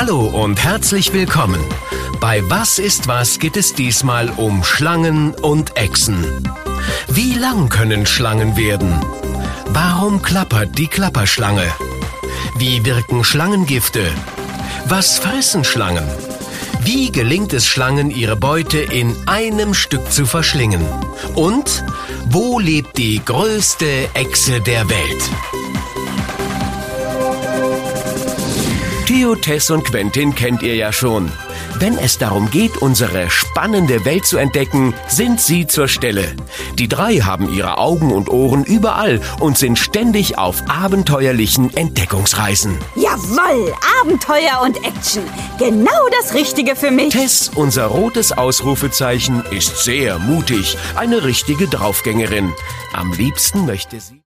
Hallo und herzlich willkommen. Bei Was ist was geht es diesmal um Schlangen und Echsen. Wie lang können Schlangen werden? Warum klappert die Klapperschlange? Wie wirken Schlangengifte? Was fressen Schlangen? Wie gelingt es Schlangen, ihre Beute in einem Stück zu verschlingen? Und wo lebt die größte Echse der Welt? Theo, Tess und Quentin kennt ihr ja schon. Wenn es darum geht, unsere spannende Welt zu entdecken, sind sie zur Stelle. Die drei haben ihre Augen und Ohren überall und sind ständig auf abenteuerlichen Entdeckungsreisen. Jawohl, Abenteuer und Action. Genau das Richtige für mich. Tess, unser rotes Ausrufezeichen, ist sehr mutig, eine richtige Draufgängerin. Am liebsten möchte sie...